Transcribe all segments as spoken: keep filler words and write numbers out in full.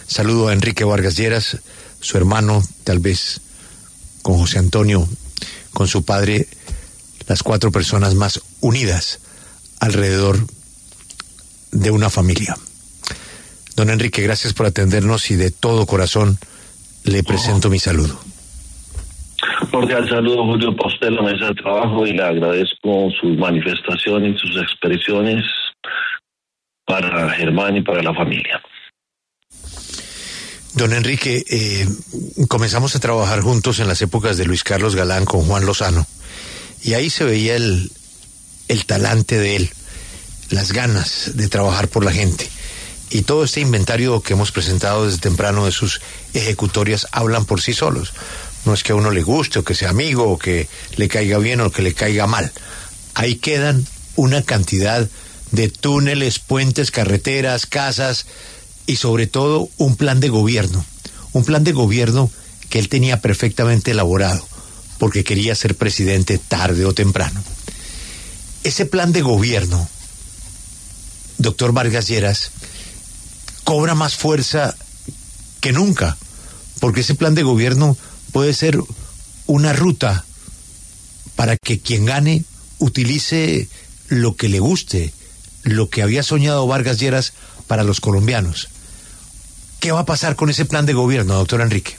Saludo a Enrique Vargas Lleras, su hermano, tal vez con José Antonio, con su padre, las cuatro personas más unidas alrededor de una familia. Don Enrique, gracias por atendernos y de todo corazón le presento oh. mi saludo. Cordial saludo, Julio, para usted, la mesa de trabajo, y le agradezco sus manifestaciones, sus expresiones para Germán y para la familia. Don Enrique, eh, comenzamos a trabajar juntos en las épocas de Luis Carlos Galán con Juan Lozano, y ahí se veía el, el talante de él, las ganas de trabajar por la gente. Y todo este inventario que hemos presentado desde temprano de sus ejecutorias hablan por sí solos. No es que a uno le guste, o que sea amigo, o que le caiga bien, o que le caiga mal. Ahí quedan una cantidad de túneles, puentes, carreteras, casas, y sobre todo un plan de gobierno. Un plan de gobierno que él tenía perfectamente elaborado, porque quería ser presidente tarde o temprano. Ese plan de gobierno, doctor Vargas Lleras, cobra más fuerza que nunca, porque ese plan de gobierno puede ser una ruta para que quien gane utilice lo que le guste, lo que había soñado Vargas Lleras para los colombianos. ¿Qué va a pasar con ese plan de gobierno, doctor Enrique?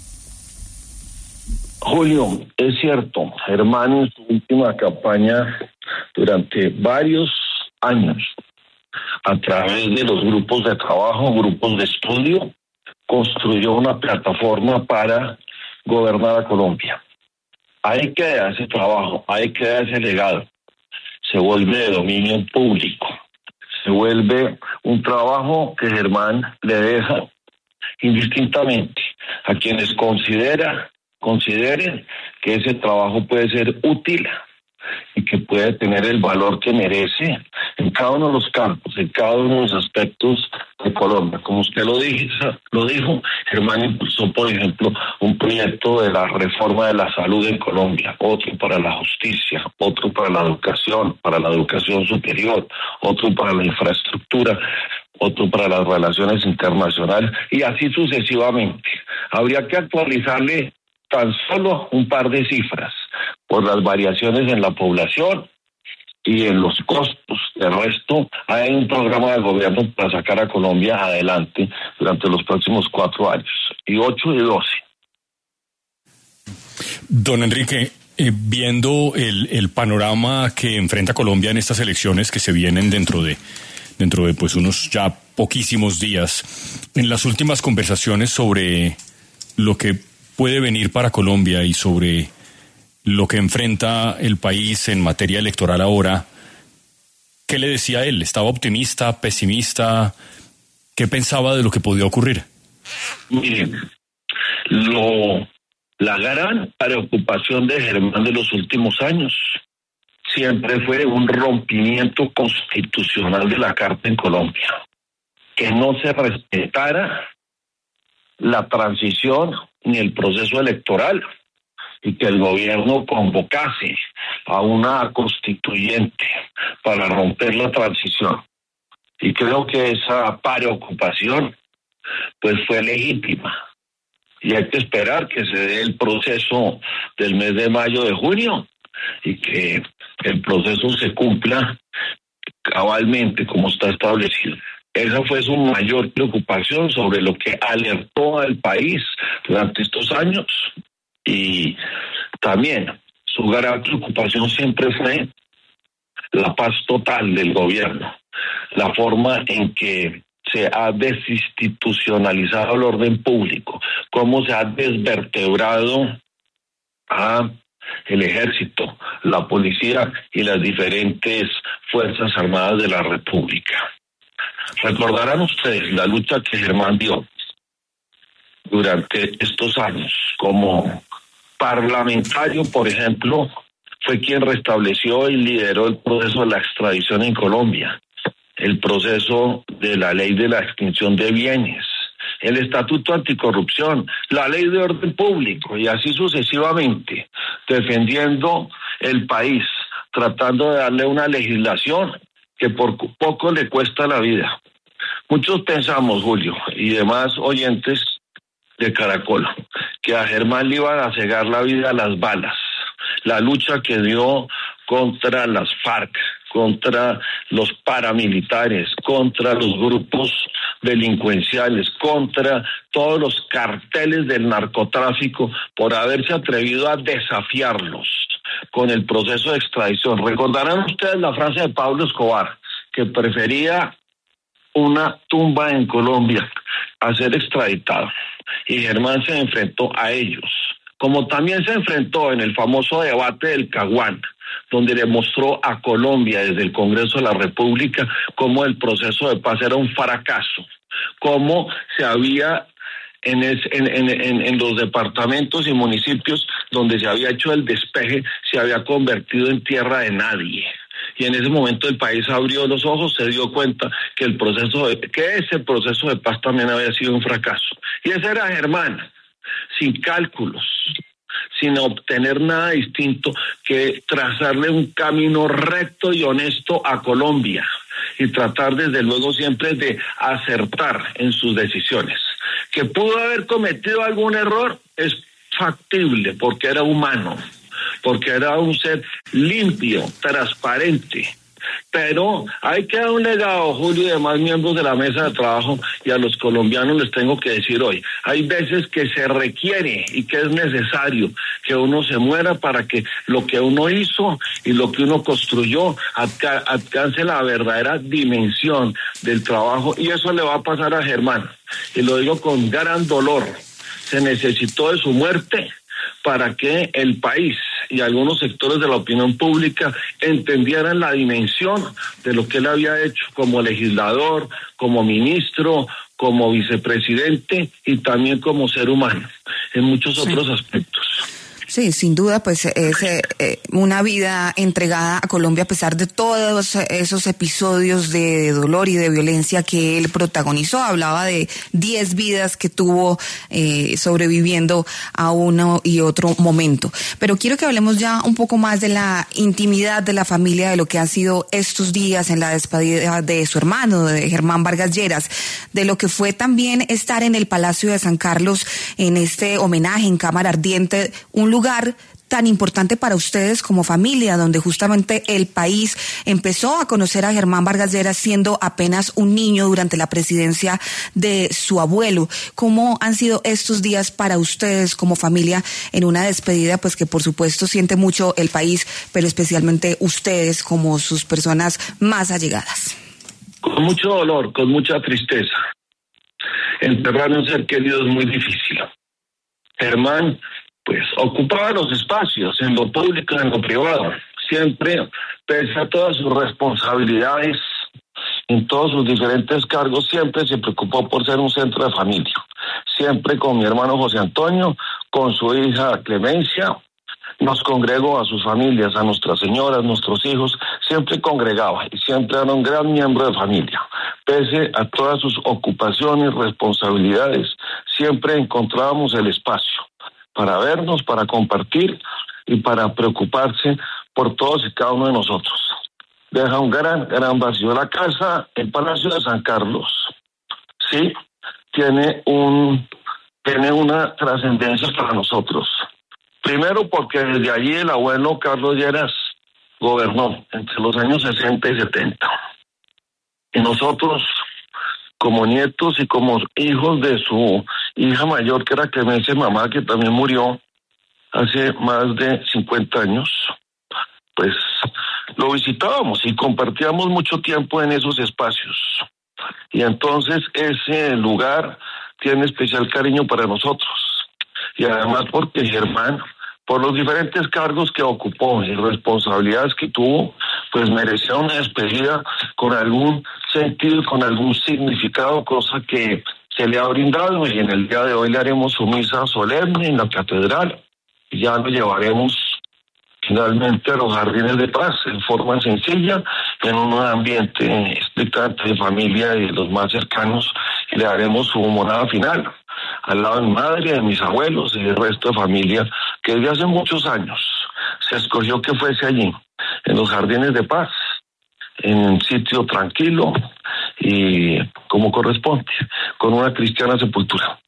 Julio, es cierto, Germán en su última campaña durante varios años, a través de los grupos de trabajo, grupos de estudio, construyó una plataforma para gobernar a Colombia. Ahí queda ese trabajo, ahí queda ese legado. Se vuelve de dominio público. Se vuelve un trabajo que Germán le deja indistintamente a quienes considera, consideren que ese trabajo puede ser útil y que puede tener el valor que merece en cada uno de los campos, en cada uno de los aspectos de Colombia. Como usted lo dijo, lo dijo, Germán impulsó, por ejemplo, un proyecto de la reforma de la salud en Colombia, otro para la justicia, otro para la educación, para la educación superior, otro para la infraestructura, otro para las relaciones internacionales, y así sucesivamente. Habría que actualizarle tan solo un par de cifras por las variaciones en la población y en los costos. De resto, hay un programa de gobierno para sacar a Colombia adelante durante los próximos cuatro años, y ocho y doce. Don Enrique, eh, viendo el, el panorama que enfrenta Colombia en estas elecciones que se vienen dentro de dentro de pues unos ya poquísimos días, en las últimas conversaciones sobre lo que puede venir para Colombia y sobre lo que enfrenta el país en materia electoral ahora, ¿qué le decía él? ¿Estaba optimista, pesimista? ¿Qué pensaba de lo que podía ocurrir? Miren, lo, la gran preocupación de Germán de los últimos años siempre fue un rompimiento constitucional de la Carta en Colombia, que no se respetara la transición ni el proceso electoral, y que el gobierno convocase a una constituyente para romper la transición. Y creo que esa preocupación pues fue legítima, y hay que esperar que se dé el proceso del mes de mayo, de junio, y que el proceso se cumpla cabalmente como está establecido. Esa fue su mayor preocupación, sobre lo que alertó al país durante estos años. Y también su gran preocupación siempre fue la paz total del gobierno, la forma en que se ha desinstitucionalizado el orden público, cómo se ha desvertebrado a el ejército, la policía y las diferentes fuerzas armadas de la República. Recordarán ustedes la lucha que Germán dio durante estos años como parlamentario, por ejemplo, fue quien restableció y lideró el proceso de la extradición en Colombia, el proceso de la ley de la extinción de bienes, el estatuto anticorrupción, la ley de orden público, y así sucesivamente, defendiendo el país, tratando de darle una legislación que por poco le cuesta la vida, Muchos pensamos, Julio, y demás oyentes de Caracol, que a Germán le iban a cegar la vida a las balas. La lucha que dio contra las FARC, contra los paramilitares, contra los grupos delincuenciales, contra todos los carteles del narcotráfico, por haberse atrevido a desafiarlos con el proceso de extradición. Recordarán ustedes la frase de Pablo Escobar, que prefería una tumba en Colombia a ser extraditado. Y Germán se enfrentó a ellos, como también se enfrentó en el famoso debate del Caguán, donde le mostró a Colombia desde el Congreso de la República cómo el proceso de paz era un fracaso, cómo se había en, es, en, en, en, en los departamentos y municipios donde se había hecho el despeje, se había convertido en tierra de nadie. Y en ese momento el país abrió los ojos, se dio cuenta que el proceso de, que ese proceso de paz también había sido un fracaso. Y ese era Germán, sin cálculos, sin obtener nada distinto que trazarle un camino recto y honesto a Colombia y tratar desde luego siempre de acertar en sus decisiones. Que pudo haber cometido algún error es factible porque era humano, porque era un ser limpio, transparente. Pero hay que dar un legado, Julio, y demás miembros de la mesa de trabajo, y a los colombianos les tengo que decir hoy, hay veces que se requiere y que es necesario que uno se muera para que lo que uno hizo y lo que uno construyó alca- alcance la verdadera dimensión del trabajo, y eso le va a pasar a Germán, y lo digo con gran dolor. Se necesitó de su muerte para que el país y algunos sectores de la opinión pública entendieran la dimensión de lo que él había hecho como legislador, como ministro, como vicepresidente y también como ser humano, en muchos sí. otros aspectos. Sí, sin duda, pues es eh, una vida entregada a Colombia a pesar de todos esos episodios de dolor y de violencia que él protagonizó. Hablaba de diez vidas que tuvo eh, sobreviviendo a uno y otro momento. Pero quiero que hablemos ya un poco más de la intimidad de la familia, de lo que han sido estos días en la despedida de su hermano, de Germán Vargas Lleras, de lo que fue también estar en el Palacio de San Carlos en este homenaje en Cámara Ardiente, un lugar lugar tan importante para ustedes como familia, donde justamente el país empezó a conocer a Germán Vargas Lleras siendo apenas un niño durante la presidencia de su abuelo. ¿Cómo han sido estos días para ustedes como familia en una despedida, pues que por supuesto siente mucho el país, pero especialmente ustedes como sus personas más allegadas? Con mucho dolor, con mucha tristeza. Enterrar a un ser querido es muy difícil. Germán pues ocupaba los espacios en lo público y en lo privado, siempre, pese a todas sus responsabilidades, en todos sus diferentes cargos, siempre se preocupó por ser un centro de familia, siempre con mi hermano José Antonio, con su hija Clemencia, nos congregó a sus familias, a nuestras señoras, nuestros hijos, siempre congregaba y siempre era un gran miembro de familia, pese a todas sus ocupaciones, responsabilidades, siempre encontrábamos el espacio para vernos, para compartir y para preocuparse por todos y cada uno de nosotros. Deja un gran, gran vacío. La casa, el Palacio de San Carlos, sí, tiene un, tiene una trascendencia para nosotros. Primero porque desde allí el abuelo Carlos Lleras gobernó entre los años sesenta y setenta. Y nosotros, como nietos y como hijos de su hija mayor, que era Clemencia, mamá, que también murió hace más de cincuenta años, pues lo visitábamos y compartíamos mucho tiempo en esos espacios. Y entonces ese lugar tiene especial cariño para nosotros. Y además porque Germán, por los diferentes cargos que ocupó y responsabilidades que tuvo, pues merecía una despedida con algún sentido, con algún significado, cosa que se le ha brindado, y en el día de hoy le haremos su misa solemne en la catedral y ya lo llevaremos finalmente a los Jardines de Paz en forma sencilla, en un ambiente estrictamente de familia y de los más cercanos, y le haremos su morada final al lado de mi madre, de mis abuelos y del resto de familia que desde hace muchos años se escogió que fuese allí, en los Jardines de Paz, en un sitio tranquilo, y como corresponde, con una cristiana sepultura.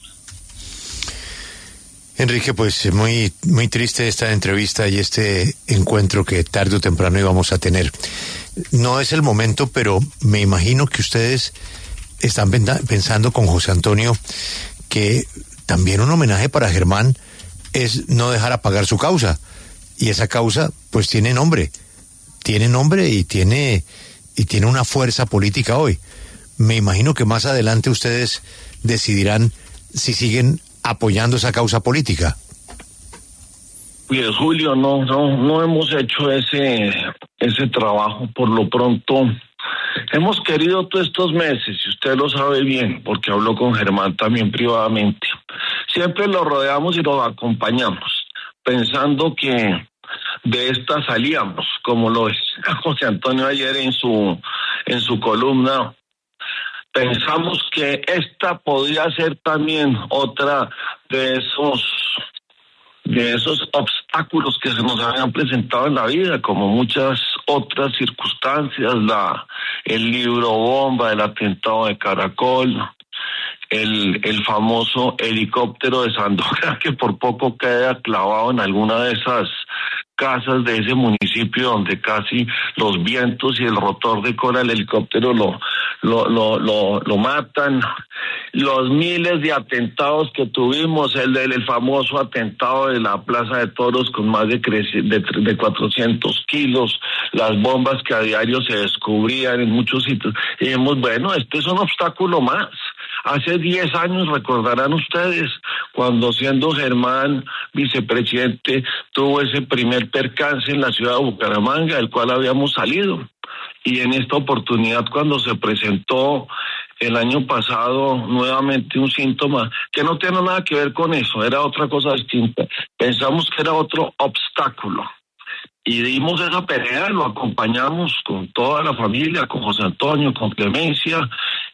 Enrique, pues muy, muy triste esta entrevista y este encuentro que tarde o temprano íbamos a tener. No es el momento, pero me imagino que ustedes están pensando con José Antonio que también un homenaje para Germán es no dejar apagar su causa. Y esa causa, pues tiene nombre, tiene nombre y tiene, y tiene una fuerza política hoy. Me imagino que más adelante ustedes decidirán si siguen apoyando esa causa política. Pues Julio, no, no, no hemos hecho ese, ese trabajo. Por lo pronto, hemos querido todos estos meses, y usted lo sabe bien, porque habló con Germán también privadamente. Siempre lo rodeamos y lo acompañamos, pensando que de esta salíamos, como lo es José Antonio ayer en su, en su columna. Pensamos que esta podría ser también otra de esos de esos obstáculos que se nos habían presentado en la vida, como muchas otras circunstancias, la el libro bomba, el atentado de Caracol, el el famoso helicóptero de Sandokan, que por poco queda clavado en alguna de esas casas de ese municipio donde casi los vientos y el rotor de cola del helicóptero lo lo lo lo, lo matan. Los miles de atentados que tuvimos, el del el famoso atentado de la Plaza de Toros con más de, de, de cuatrocientos kilos, las bombas que a diario se descubrían en muchos sitios. Y dijimos, bueno, este es un obstáculo más. Hace diez años, recordarán ustedes, cuando siendo Germán vicepresidente, tuvo ese primer percance en la ciudad de Bucaramanga, del cual habíamos salido. Y en esta oportunidad, cuando se presentó el año pasado nuevamente un síntoma que no tiene nada que ver con eso, era otra cosa distinta. Pensamos que era otro obstáculo. Y dimos esa pelea, lo acompañamos con toda la familia, con José Antonio, con Clemencia,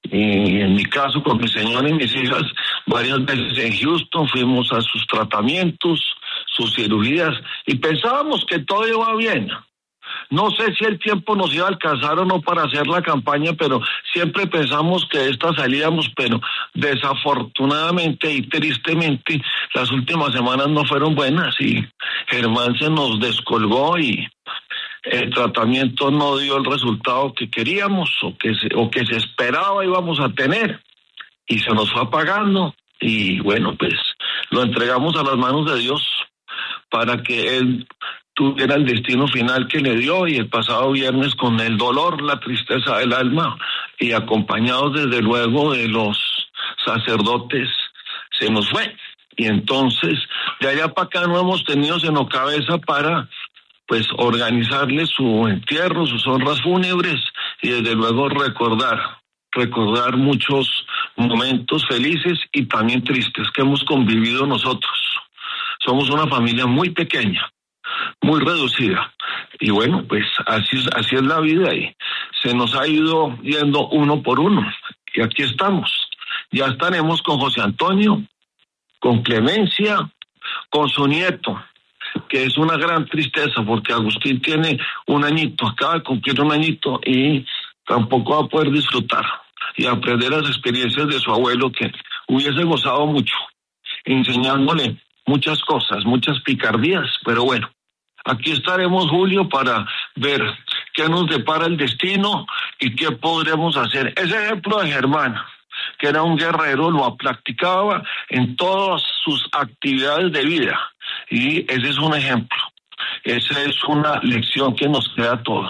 y en mi caso con mi señora y mis hijas, varias veces en Houston, fuimos a sus tratamientos, sus cirugías, y pensábamos que todo iba bien. No sé si el tiempo nos iba a alcanzar o no para hacer la campaña, pero siempre pensamos que de esta salíamos, pero desafortunadamente y tristemente las últimas semanas no fueron buenas y Germán se nos descolgó y el tratamiento no dio el resultado que queríamos o que se, o que se esperaba íbamos a tener y se nos fue apagando y bueno, pues lo entregamos a las manos de Dios para que él tuviera el destino final que le dio y el pasado viernes con el dolor, la tristeza del alma y acompañados desde luego de los sacerdotes se nos fue y entonces de allá para acá no hemos tenido sino cabeza para pues organizarle su entierro, sus honras fúnebres y desde luego recordar recordar muchos momentos felices y también tristes que hemos convivido nosotros. Somos una familia muy pequeña, muy reducida. Y bueno, pues así es, así es la vida y se nos ha ido yendo uno por uno. Y aquí estamos. Ya estaremos con José Antonio, con Clemencia, con su nieto, que es una gran tristeza porque Agustín tiene un añito, acaba de cumplir un añito y tampoco va a poder disfrutar y aprender las experiencias de su abuelo que hubiese gozado mucho, enseñándole muchas cosas, muchas picardías, pero bueno, aquí estaremos, Julio, para ver qué nos depara el destino y qué podremos hacer. Ese ejemplo de Germán, que era un guerrero, lo practicaba en todas sus actividades de vida y ese es un ejemplo, esa es una lección que nos queda a todos.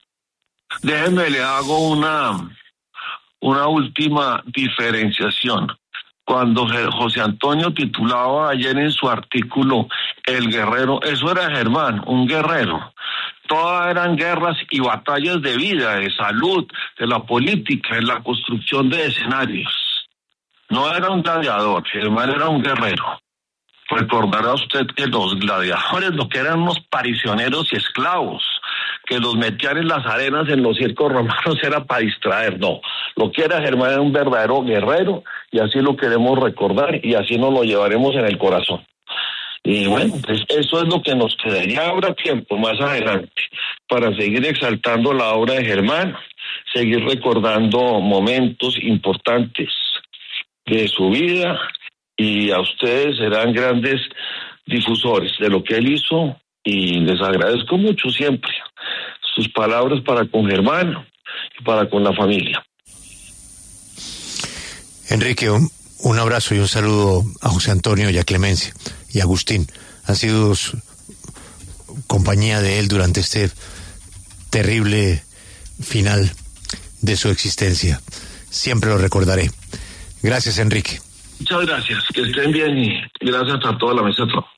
Déjenme, le hago una, una última diferenciación. Cuando José Antonio titulaba ayer en su artículo El Guerrero, eso era Germán, un guerrero. Todas eran guerras y batallas de vida, de salud, de la política, de la construcción de escenarios. No era un gladiador, Germán era un guerrero. Recordará usted que los gladiadores lo que eran unos prisioneros y esclavos, que los metían en las arenas en los circos romanos era para distraer, no. Lo que era Germán era un verdadero guerrero y así lo queremos recordar y así nos lo llevaremos en el corazón. Y bueno, pues eso es lo que nos quedaría. Habrá tiempo más adelante para seguir exaltando la obra de Germán, seguir recordando momentos importantes de su vida, y a ustedes serán grandes difusores de lo que él hizo, y les agradezco mucho siempre sus palabras para con Germán y para con la familia. Enrique, un, un abrazo y un saludo a José Antonio y a Clemencia y a Agustín. Han sido su, compañía de él durante este terrible final de su existencia. Siempre lo recordaré. Gracias, Enrique. Muchas gracias, que estén bien y gracias a toda la mesa de trabajo.